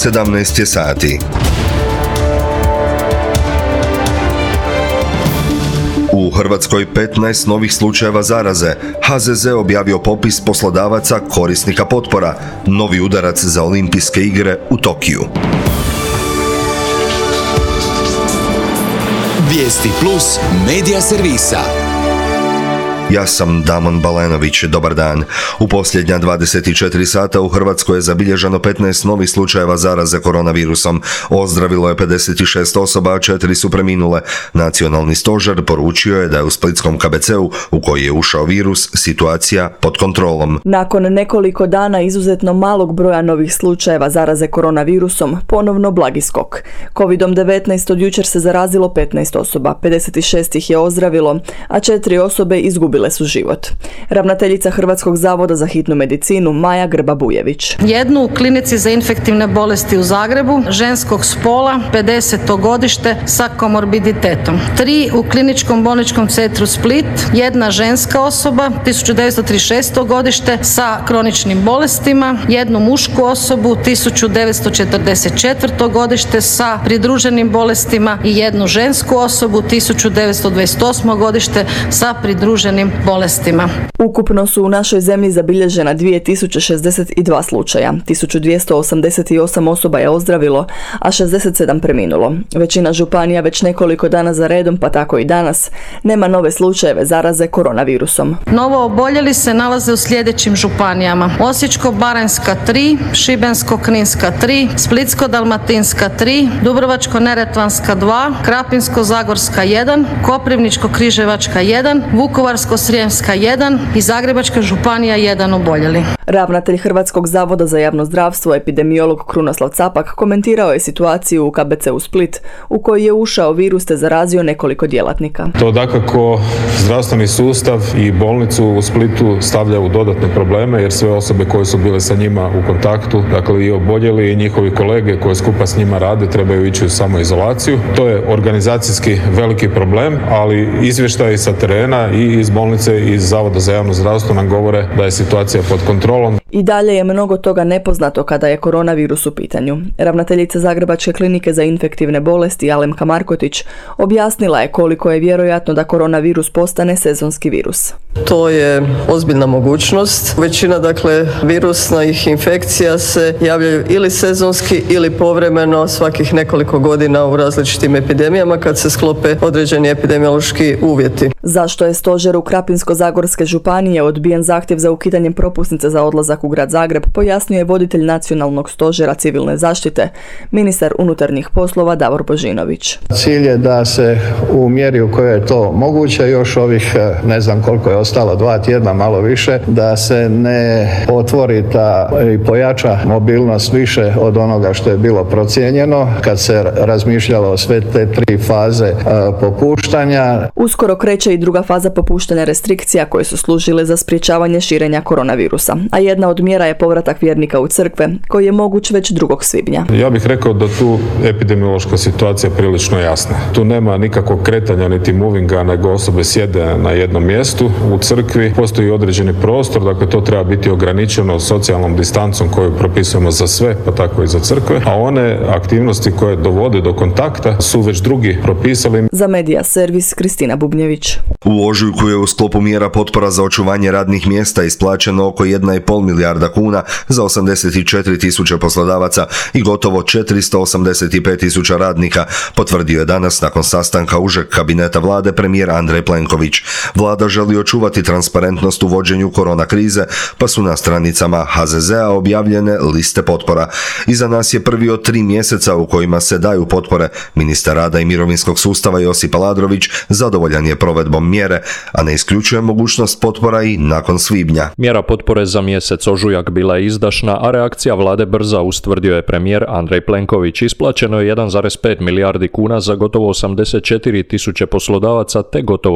17 sati. U Hrvatskoj 15 novih slučajeva zaraze. HZZ objavio popis poslodavaca korisnika potpora. Novi udarac za olimpijske igre u Tokiju. Vijesti plus medija servisa. Ja sam Damon Balenović, dobar dan. U posljednja 24 sata u Hrvatskoj je zabilježeno 15 novih slučajeva zaraze koronavirusom. Ozdravilo je 56 osoba, a 4 su preminule. Nacionalni stožer poručio je da je u splitskom KBC-u u koji je ušao virus situacija pod kontrolom. Nakon nekoliko dana izuzetno malog broja novih slučajeva zaraze koronavirusom, ponovno blagi skok. Covidom-19 od jučer se zarazilo 15 osoba, 56 ih je ozdravilo, a 4 osobe izgubile su život. Ravnateljica Hrvatskog zavoda za hitnu medicinu Maja Grba-Bujević. Jednu u klinici za infektivne bolesti u Zagrebu, ženskog spola, 50. godište sa komorbiditetom. 3 u kliničkom bolničkom centru Split, jedna ženska osoba, 1936. godište sa kroničnim bolestima, jednu mušku osobu, 1944. godište sa pridruženim bolestima i jednu žensku osobu, 1928. godište sa pridruženim bolestima. Ukupno su u našoj zemlji zabilježena 2062 slučaja. 1288 osoba je ozdravilo, a 67 preminulo. Većina županija već nekoliko dana za redom, pa tako i danas, nema nove slučajeve zaraze koronavirusom. Novo oboljeli se nalaze u sljedećim županijama: Osječko-baranjska 3, Šibensko-kninska 3, Splitsko-dalmatinska 3, Dubrovačko-neretvanska 2, Krapinsko-zagorska 1, Koprivničko-križevačka 1, Vukovarsko-srijemska 1 i Zagrebačka županija 1 oboljeli. Ravnatelj Hrvatskog zavoda za javno zdravstvo, epidemiolog Krunoslav Capak, komentirao je situaciju u KBC-u Split, u koji je ušao virus te zarazio nekoliko djelatnika. To dakako zdravstveni sustav i bolnicu u Splitu stavlja u dodatne probleme, jer sve osobe koje su bile sa njima u kontaktu, dakle i oboljeli i njihovi kolege koji skupa s njima rade, trebaju ići u samoizolaciju. To je organizacijski veliki problem, ali izvještaji sa terena i iz bolnice i iz Zavoda za javno zdravstvo nam govore da je situacija pod kontrolom. I dalje je mnogo toga nepoznato kada je koronavirus u pitanju. Ravnateljica Zagrebačke klinike za infektivne bolesti Alemka Markotić objasnila je koliko je vjerojatno da koronavirus postane sezonski virus. To je ozbiljna mogućnost. Većina virusnih infekcija se javljaju ili sezonski ili povremeno svakih nekoliko godina u različitim epidemijama kad se sklope određeni epidemiološki uvjeti. Zašto je stožer u Krapinsko-zagorske županije odbijen zahtjev za ukidanjem propusnice za odlazak u grad Zagreb, pojasnio je voditelj Nacionalnog stožera civilne zaštite, ministar unutarnjih poslova Davor Božinović. Cilj je da se u mjeri u kojoj je to moguće, još ovih ne znam koliko je ostalo, 2 tjedna, malo više, da se ne otvori i pojača mobilnost više od onoga što je bilo procijenjeno kad se razmišljalo o sve te 3 faze popuštanja. Uskoro kreće i druga faza popuštanja restrikcija koje su služile za sprječavanje širenja koronavirusa, a jedna od mjera je povratak vjernika u crkve, koji je moguć već 2. svibnja. Ja bih rekao da tu epidemiološka situacija je prilično jasna. Tu nema nikakvog kretanja niti movinga, nego osobe sjede na jednom mjestu u crkvi. Postoji određeni prostor, dakle to treba biti ograničeno socijalnom distancom koju propisujemo za sve, pa tako i za crkve, a one aktivnosti koje dovode do kontakta su već drugi propisali. Za Medija servis Kristina Bubnjević. U ožujku je u sklopu mjera potpora za očuvanje radnih mjesta isplaćeno oko 1,5 milijarda kuna za 84 tisuće poslodavaca i gotovo 485 tisuća radnika, potvrdio je danas nakon sastanka užeg kabineta vlade premijer Andrej Plenković. Vlada želi očuvati transparentnost u vođenju korona krize, pa su na stranicama HZZ-a objavljene liste potpora. Iza nas je prvi od 3 mjeseca u kojima se daju potpore. Ministar rada i mirovinskog sustava Josip Aladrović zadovoljan je provedbom mjere, a ne isključuje mogućnost potpora i nakon svibnja. Mjera potpore za mjesec ožujak bila je izdašna, a reakcija vlade brza, ustvrdio je premijer Andrej Plenković. Isplaćeno je 1,5 milijardi kuna za gotovo 84 tisuće poslodavaca te gotovo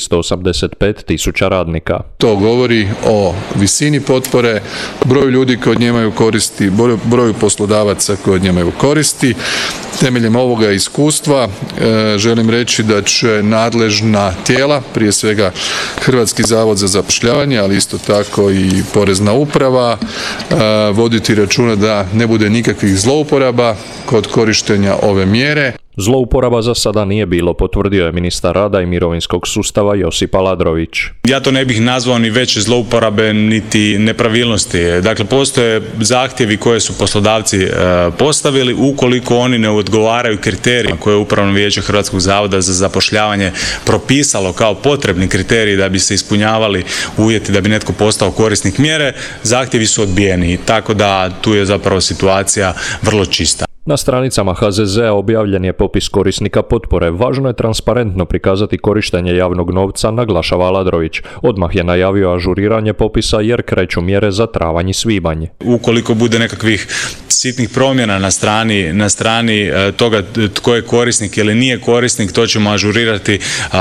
485 tisuća radnika. To govori o visini potpore, broju ljudi koji od nje imaju koristi, broju poslodavaca koji od nje imaju koristi. Temeljem ovoga iskustva želim reći da će nadležna tijela, prije svega Hrvatski zavod za zapošljavanje, ali isto tako i Porezna uprava, uprava, voditi računa da ne bude nikakvih zlouporaba kod korištenja ove mjere. Zlouporaba za sada nije bilo, potvrdio je ministar rada i mirovinskog sustava Josip Aladrović. Ja to ne bih nazvao ni veće zlouporabe niti nepravilnosti. Dakle, postoje zahtjevi koje su poslodavci postavili. Ukoliko oni ne odgovaraju kriterijima koje je Upravno vijeće Hrvatskog zavoda za zapošljavanje propisalo kao potrebni kriteriji da bi se ispunjavali uvjeti da bi netko postao korisnik mjere, zahtjevi su odbijeni. Tako da tu je zapravo situacija vrlo čista. Na stranicama HZZ-a objavljen je popis korisnika potpore. Važno je transparentno prikazati korištenje javnog novca, naglašava Aladrović. Odmah je najavio ažuriranje popisa jer kreću mjere za travanj i svibanj. Ukoliko bude nekakvih sitnih promjena na strani toga tko je korisnik ili nije korisnik, to ćemo ažurirati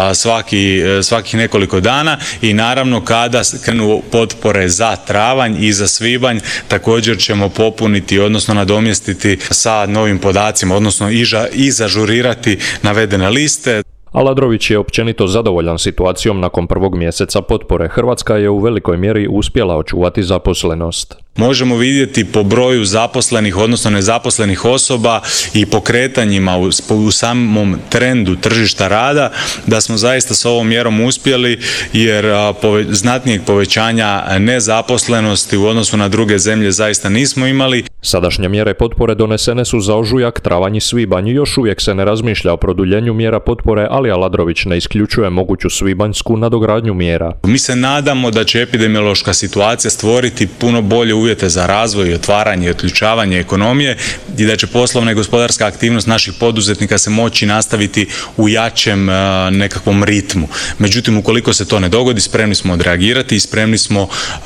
svakih nekoliko dana i naravno kada krenu potpore za travanj i za svibanj također ćemo popuniti, odnosno nadomjestiti sa novim podacima, odnosno i zažurirati navedene liste. Aladrović je općenito zadovoljan situacijom nakon prvog mjeseca potpore. Hrvatska je u velikoj mjeri uspjela očuvati zaposlenost. Možemo vidjeti po broju zaposlenih, odnosno nezaposlenih osoba i po kretanjima u samom trendu tržišta rada da smo zaista s ovom mjerom uspjeli jer znatnijeg povećanja nezaposlenosti u odnosu na druge zemlje zaista nismo imali. Sadašnje mjere potpore donesene su za ožujak, travanj i svibanj. Još uvijek se ne razmišlja o produljenju mjera potpore, ali Aladrović ne isključuje moguću svibanjsku nadogradnju mjera. Mi se nadamo da će epidemiološka situacija stvoriti puno bolje uvjete za razvoj i otvaranje i otključavanje ekonomije i da će poslovna i gospodarska aktivnost naših poduzetnika se moći nastaviti u jačem nekakvom ritmu. Međutim, ukoliko se to ne dogodi, spremni smo odreagirati i spremni smo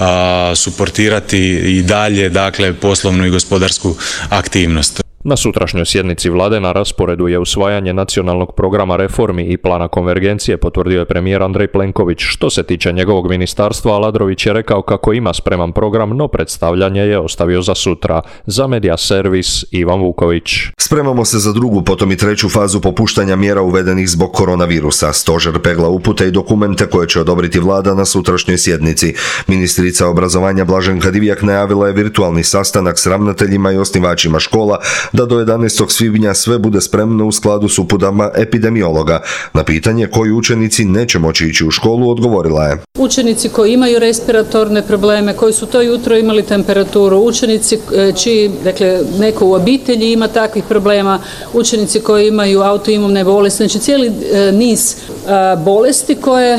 suportirati i dalje, dakle, poslovnu i gospodarsku aktivnost. Na sutrašnjoj sjednici vlade na rasporedu je usvajanje nacionalnog programa reformi i plana konvergencije, potvrdio je premijer Andrej Plenković. Što se tiče njegovog ministarstva, Aladrović je rekao kako ima spreman program, no predstavljanje je ostavio za sutra. Za Media Servis, Ivan Vuković. Spremamo se za drugu, potom i treću fazu popuštanja mjera uvedenih zbog koronavirusa. Stožer pegla upute i dokumente koje će odobriti vlada na sutrašnjoj sjednici. Ministrica obrazovanja Blaženka Divjak najavila je virtualni sastanak s ravnateljima i osnivačima škola da do 11. svibnja sve bude spremno u skladu s uputama epidemiologa. Na pitanje koji učenici neće moći ići u školu odgovorila je: učenici koji imaju respiratorne probleme, koji su to jutro imali temperaturu, učenici čiji, dakle, neko u obitelji ima takvih problema, učenici koji imaju autoimune bolesti, znači cijeli niz bolesti koje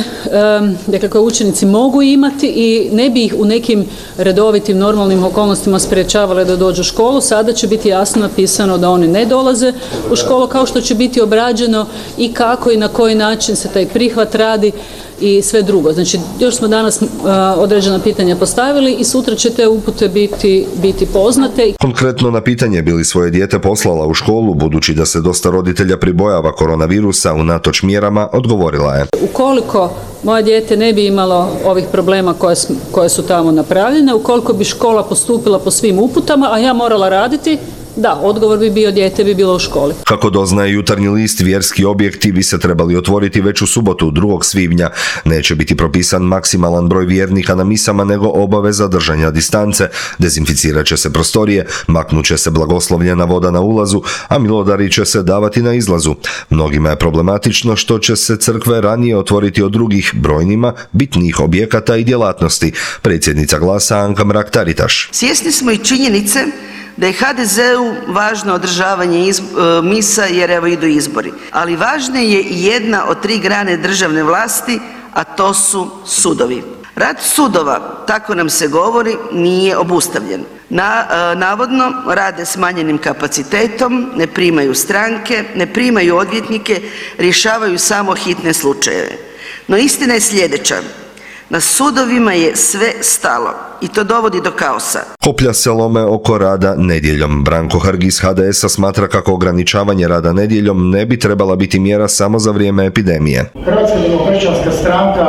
učenici mogu imati i ne bi ih u nekim redovitim normalnim okolnostima sprječavale da dođu u školu. Sada će biti jasno napisano da oni ne dolaze u školu, kao što će biti obrađeno i kako i na koji način se taj prihvat radi i sve drugo. Znači, još smo danas određena pitanja postavili i sutra će te upute biti poznate. Konkretno na pitanje bi li svoje dijete poslala u školu, budući da se dosta roditelja pribojava koronavirusa unatoč mjerama, odgovorila je: ukoliko moje dijete ne bi imalo ovih problema koje su tamo napravljene, ukoliko bi škola postupila po svim uputama, a ja morala raditi, da, odgovor bi bio dijete bi bilo u školi. Kako doznaje Jutarnji list, vjerski objekti bi se trebali otvoriti već u subotu 2. svibnja. Neće biti propisan maksimalan broj vjernika na misama, nego obaveza držanja distance. Dezinficirat će se prostorije, maknut će se blagoslovljena voda na ulazu, a milodari će se davati na izlazu. Mnogima je problematično što će se crkve ranije otvoriti od drugih, brojnima bitnijih objekata i djelatnosti. Predsjednica Glasa Anka Mrak-Taritaš: svjesni smo i činjenice da je HDZ-u važno održavanje misa jer evo idu izbori. Ali važna je i jedna od 3 grane državne vlasti, a to su sudovi. Rad sudova, tako nam se govori, nije obustavljen. Navodno rade smanjenim kapacitetom, ne primaju stranke, ne primaju odvjetnike, rješavaju samo hitne slučajeve. No istina je sljedeća: na sudovima je sve stalo i to dovodi do kaosa. Koplja se lome oko rada nedjeljom. Branko Hrg iz HDS-a smatra kako ograničavanje rada nedjeljom ne bi trebala biti mjera samo za vrijeme epidemije. Hrvatska demokršćanska stranka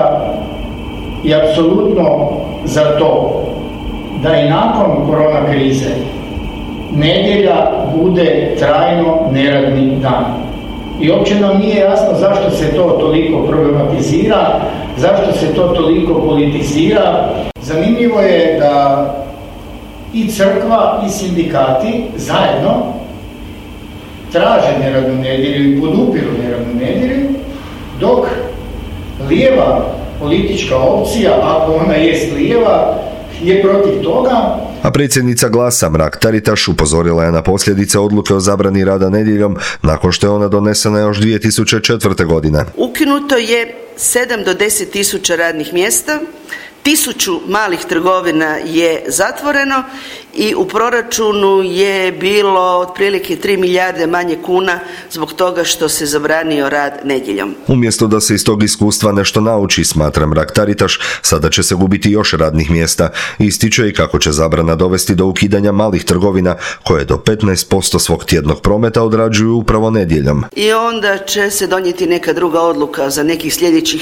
je apsolutno za to da i nakon korona krize nedjelja bude trajno neradni dan. I uopće nam nije jasno zašto se to toliko problematizira, zašto se to toliko politizira. Zanimljivo je da i crkva i sindikati zajedno traže neradnu nedjelju i podupiru neradnu nedjelju, dok lijeva politička opcija, ako ona jest lijeva, je protiv toga. A predsjednica Glasa Mrak-Taritaš upozorila je na posljedice odluke o zabrani rada nedjeljom nakon što je ona donesena još 2004. godine. Ukinuto je 7 do 10 tisuća radnih mjesta, 1000 malih trgovina je zatvoreno i u proračunu je bilo otprilike 3 milijarde manje kuna zbog toga što se zabranio rad nedjeljom. Umjesto da se iz tog iskustva nešto nauči, smatra Mrak-Taritaš, sada će se gubiti još radnih mjesta. Ističe i kako će zabrana dovesti do ukidanja malih trgovina koje do 15% svog tjednog prometa odrađuju upravo nedjeljom. I onda će se donijeti neka druga odluka za nekih sljedećih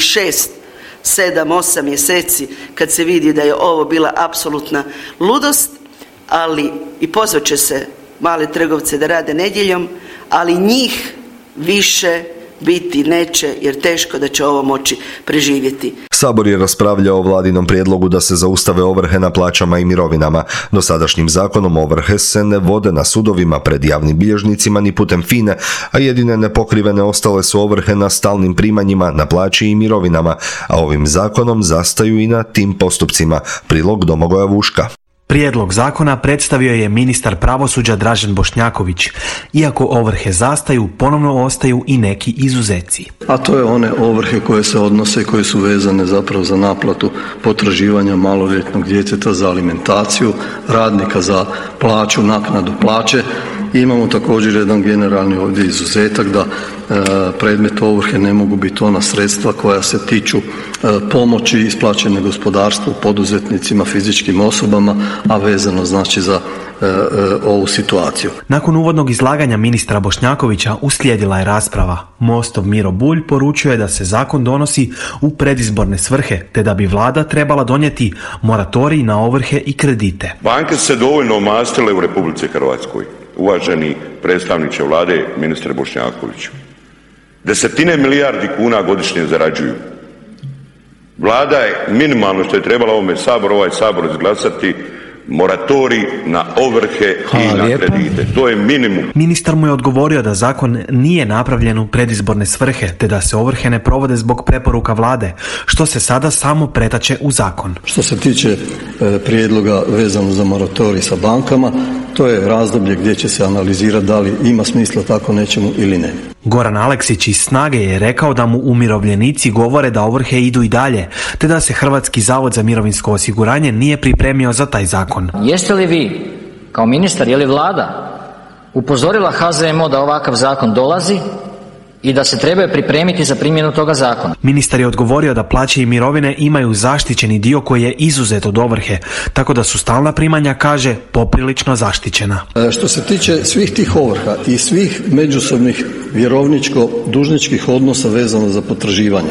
7-8 mjeseci kad se vidi da je ovo bila apsolutna ludost, ali i pozvat će se male trgovce da rade nedjeljom, ali njih više biti neće jer teško da će ovo moći preživjeti. Sabor je raspravljao o vladinom prijedlogu da se zaustave ovrhe na plaćama i mirovinama. Dosadašnjim zakonom ovrhe se ne vode na sudovima pred javnim bilježnicima ni putem FINE, a jedine nepokrivene ostale su ovrhe na stalnim primanjima, na plaći i mirovinama, a ovim zakonom zastaju i na tim postupcima. Prilog Domagoja Vuška. Prijedlog zakona predstavio je ministar pravosuđa Dražen Bošnjaković. Iako ovrhe zastaju, ponovno ostaju i neki izuzeci. A to je one ovrhe koje se odnose i koje su vezane zapravo za naplatu potraživanja maloljetnog djeteta za alimentaciju, radnika za plaću, naknadu plaće. I imamo također jedan generalni ovdje izuzetak da predmet ovrhe ne mogu biti ona sredstva koja se tiču pomoći isplaćene gospodarstvu, poduzetnicima, fizičkim osobama, a vezano znači za ovu situaciju. Nakon uvodnog izlaganja ministra Bošnjakovića uslijedila je rasprava. Mostov Miro Bulj poručio je da se zakon donosi u predizborne svrhe, te da bi vlada trebala donijeti moratorij na ovrhe i kredite. Banke su se dovoljno omastile u Republici Hrvatskoj. Uvaženi predstavniče vlade, ministre Bošnjakoviću. 10 milijardi kuna godišnje zarađuju. Vlada je minimalno što je trebala ovome Saboru, ovaj Sabor izglasati moratorij na ovrhe i na kredite. To je minimum. Ministar mu je odgovorio da zakon nije napravljen u predizborne svrhe, te da se ovrhe ne provode zbog preporuka vlade, što se sada samo pretače u zakon. Što se tiče prijedloga vezano za moratorij sa bankama, to je razdoblje gdje će se analizirati da li ima smisla tako nečemu ili ne. Goran Aleksić iz Snage je rekao da mu umirovljenici govore da ovrhe idu i dalje, te da se Hrvatski zavod za mirovinsko osiguranje nije pripremio za taj zakon. Jeste li vi, kao ministar, je li vlada upozorila HZMO da ovakav zakon dolazi i da se trebaju pripremiti za primjenu toga zakona? Ministar je odgovorio da plaće i mirovine imaju zaštićeni dio koji je izuzet od ovrhe, tako da su stalna primanja, kaže, poprilično zaštićena. Što se tiče svih tih ovrha i svih međusobnih vjerovničko-dužničkih odnosa vezano za potraživanja,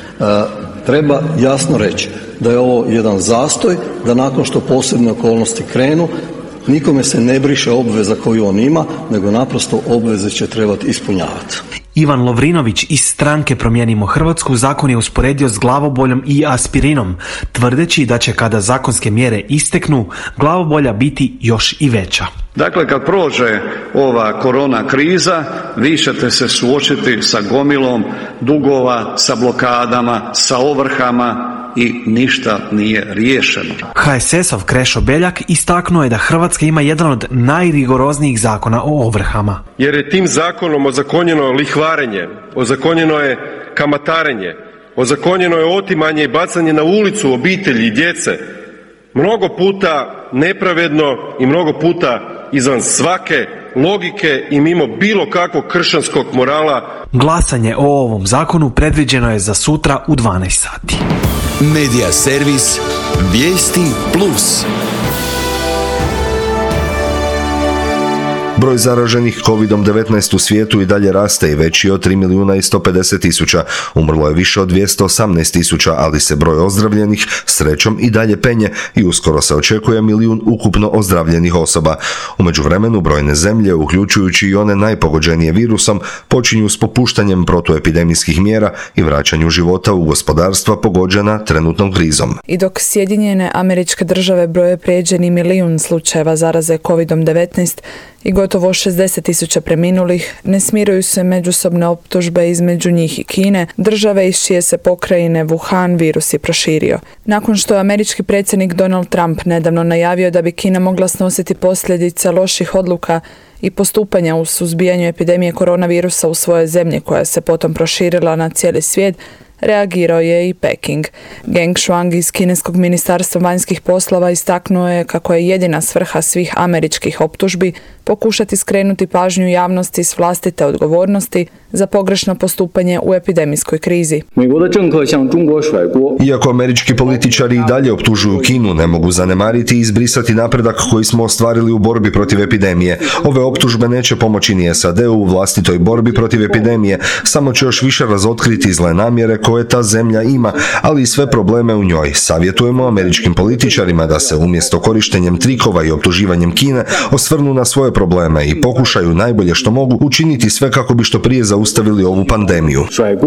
treba jasno reći da je ovo jedan zastoj, da nakon što posebne okolnosti krenu, nikome se ne briše obveza koju on ima, nego naprosto obveze će trebati ispunjavati. Ivan Lovrinović iz stranke Promijenimo Hrvatsku zakon je usporedio s glavoboljom i aspirinom, tvrdeći da će kada zakonske mjere isteknu, glavobolja biti još i veća. Dakle, kad prođe ova korona kriza, vi ćete se suočiti sa gomilom dugova, sa blokadama, sa ovrhama i ništa nije riješeno. HSS-ov Krešo Beljak istaknuo je da Hrvatska ima jedan od najrigoroznijih zakona o ovrhama. Jer je tim zakonom ozakonjeno lihvarenje, ozakonjeno je kamatarenje, ozakonjeno je otimanje i bacanje na ulicu obitelji i djece. Mnogo puta nepravedno i mnogo puta izvan svake logike i mimo bilo kakvog kršćanskog morala. Glasanje o ovom zakonu predviđeno je za sutra u 12 sati. Medija servis Vijesti Plus. Broj zaraženih COVID-19 u svijetu i dalje raste i veći od 3.150.000. Umrlo je više od 218.000, ali se broj ozdravljenih srećom i dalje penje i uskoro se očekuje 1 milijun ukupno ozdravljenih osoba. U međuvremenu brojne zemlje, uključujući i one najpogođenije virusom, počinju s popuštanjem protuepidemijskih mjera i vraćanju života u gospodarstva pogođena trenutnom krizom. I dok Sjedinjene Američke Države broje prijeđeni 1 milijun slučajeva zaraze COVID-19 i gotovo 60.000 preminulih, ne smiruju se međusobne optužbe između njih i Kine, države iz čije se pokrajine Wuhan virus je proširio. Nakon što je američki predsjednik Donald Trump nedavno najavio da bi Kina mogla snositi posljedice loših odluka i postupanja u suzbijanju epidemije koronavirusa u svojoj zemlji koja se potom proširila na cijeli svijet, reagirao je i Peking. Geng Shuang iz kineskog ministarstva vanjskih poslova istaknuo je kako je jedina svrha svih američkih optužbi pokušati skrenuti pažnju javnosti s vlastite odgovornosti za pogrešno postupanje u epidemijskoj krizi. Iako američki političari i dalje optužuju Kinu, ne mogu zanemariti i izbrisati napredak koji smo ostvarili u borbi protiv epidemije. Ove optužbe neće pomoći ni SAD-u u vlastitoj borbi protiv epidemije, samo će još više razotkriti zle namjere koje ta zemlja ima, ali i sve probleme u njoj. Savjetujemo američkim političarima da se umjesto korištenjem trikova i optuživanjem Kine osvrnu na svoje probleme i pokušaju najbolje što mogu učiniti sve kako bi što prije zaustavili ovu pandemiju.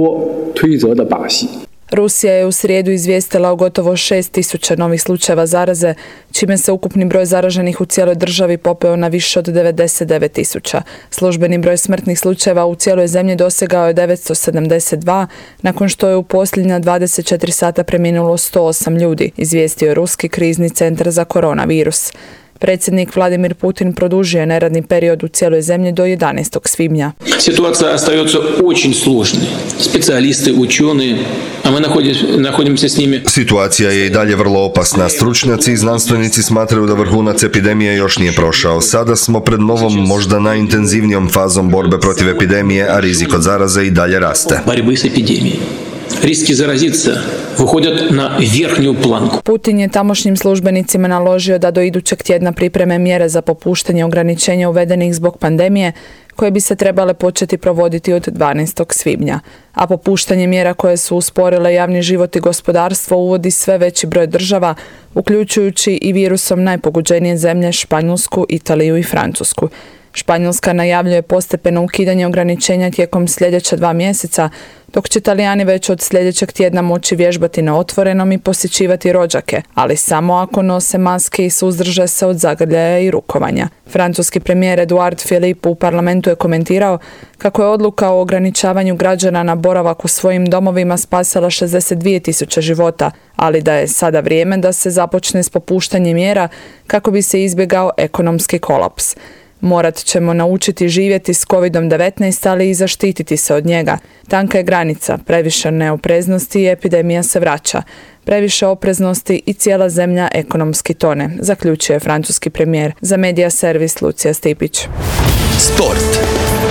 Rusija je u srijedu izvijestila o gotovo 6.000 novih slučajeva zaraze, čime se ukupni broj zaraženih u cijeloj državi popeo na više od 99.000. Službeni broj smrtnih slučajeva u cijeloj zemlji dosegao je 972, nakon što je u posljednja 24 sata preminulo 108 ljudi, izvijestio je Ruski krizni centar za koronavirus. Predsjednik Vladimir Putin produžio je neradni period u cijeloj zemlji do 11. svibnja. Situacija остается очень сложной. Специалисты, ученые, a my находимся s njimi. Situacija je i dalje vrlo opasna. Stručnjaci i znanstvenici smatraju da vrhunac epidemije još nije prošao. Sada smo pred novom, možda najintenzivnijom fazom borbe protiv epidemije, a rizik od zaraze i dalje raste. Борьбы с эпидемией. Riski zaraziti vyходят na vrhnju planku. Putin je tamošnjim službenicima naložio da do idućeg tjedna pripreme mjere za popuštanje ograničenja uvedenih zbog pandemije, koje bi se trebale početi provoditi od 12. svibnja. A popuštanje mjera koje su usporile javni život i gospodarstvo uvodi sve veći broj država, uključujući i virusom najpogođenije zemlje Španjolsku, Italiju i Francusku. Španjolska najavljuje postepeno ukidanje ograničenja tijekom sljedeća 2 mjeseca, dok će Talijani već od sljedećeg tjedna moći vježbati na otvorenom i posjećivati rođake, ali samo ako nose maske i suzdrže se od zagrljaja i rukovanja. Francuski premijer Edouard Philippe u parlamentu je komentirao kako je odluka o ograničavanju građana na boravak u svojim domovima spasila 62.000 života, ali da je sada vrijeme da se započne s popuštanjem mjera kako bi se izbjegao ekonomski kolaps. Morat ćemo naučiti živjeti s COVID-19, ali i zaštititi se od njega. Tanka je granica, previše neopreznosti i epidemija se vraća. Previše opreznosti i cijela zemlja ekonomski tone, zaključio je francuski premijer. Za Medija servis Lucija Stipić. Sport.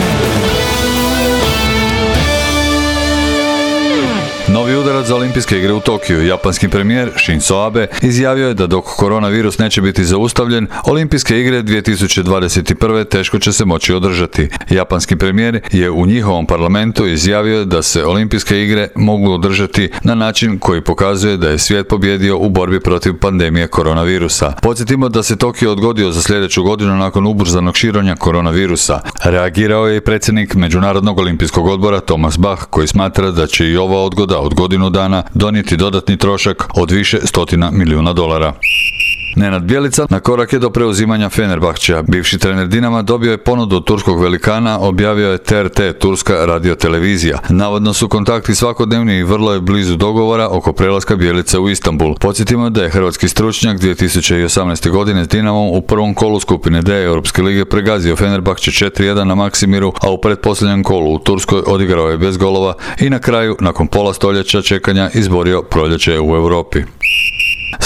Novi udarac za olimpijske igre u Tokiju. Japanski premijer Shinzo Abe izjavio je da dok koronavirus neće biti zaustavljen, olimpijske igre 2021. teško će se moći održati. Japanski premijer je u njihovom parlamentu izjavio da se olimpijske igre mogu održati na način koji pokazuje da je svijet pobjedio u borbi protiv pandemije koronavirusa. Podsjetimo da se Tokio odgodio za sljedeću godinu nakon ubrzanog širenja koronavirusa. Reagirao je i predsjednik Međunarodnog olimpijskog odbora Thomas Bach, koji smatra da će i ova odgoda od godinu dana donijeti dodatni trošak od više stotina milijuna dolara. Nenad Bjelica na korak je do preuzimanja Fenerbahčea. Bivši trener Dinama dobio je ponudu od turskog velikana, objavio je TRT, turska radiotelevizija. Navodno su kontakti svakodnevni i vrlo je blizu dogovora oko prelaska Bjelice u Istanbul. Podsjetimo da je hrvatski stručnjak 2018. godine s Dinamom u prvom kolu skupine D Europske lige pregazio Fenerbahče 4-1 na Maksimiru, a u pretposljednjem kolu u Turskoj odigrao je bez golova i na kraju, nakon pola stoljeća čekanja, izborio proljeće u Europi.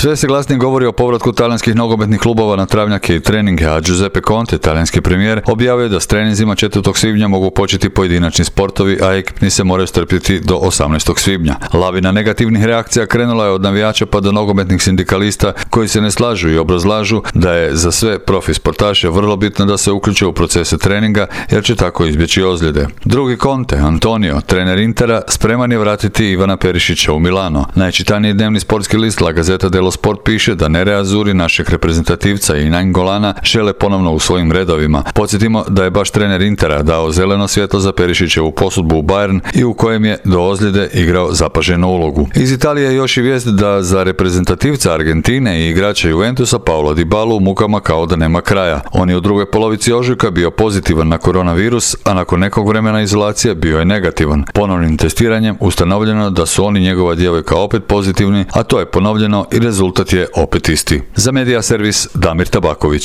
Sve se glasnije govori o povratku talijanskih nogometnih klubova na travnjake i treninge, a Giuseppe Conte, talijanski premijer, objavio je da s treninzima 4. svibnja mogu početi pojedinačni sportovi, a ekipni se moraju strpjeti do 18. svibnja. Lavina negativnih reakcija krenula je od navijača pa do nogometnih sindikalista koji se ne slažu i obrazlažu da je za sve profi sportaše vrlo bitno da se uključe u procese treninga jer će tako izbjeći ozljede. Drugi Conte, Antonio, trener Intera, spreman je vratiti Ivana Perišića u Milano. Najčitaniji dnevni sportski list La Gazzetta dello Sport piše da Nereazuri našeg reprezentativca i Naingolana žele ponovno u svojim redovima. Podsjetimo da je baš trener Intera dao zeleno svjetlo za Perišićevu posudbu u Bayern i u kojem je do ozljede igrao zapaženu ulogu. Iz Italije je još i vijest da za reprezentativca Argentine i igrača Juventusa Paulo Dybalu u mukama kao da nema kraja. On je u drugoj polovici ožujka bio pozitivan na koronavirus, a nakon nekog vremena izolacije bio je negativan. Ponovnim testiranjem ustanovljeno da su on i njegova djevojka opet pozitivni, a to je ponovljeno i rezultat je opet isti. Za Medija servis Damir Tabaković.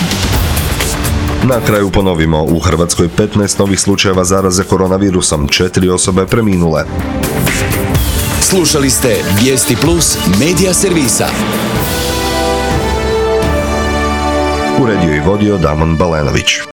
Na kraju ponovimo, u Hrvatskoj 15 novih slučajeva zaraze koronavirusom, 4 osobe preminule. Slušali ste Vijesti Plus Medija servisa. Uredio i vodio Damon Balenović.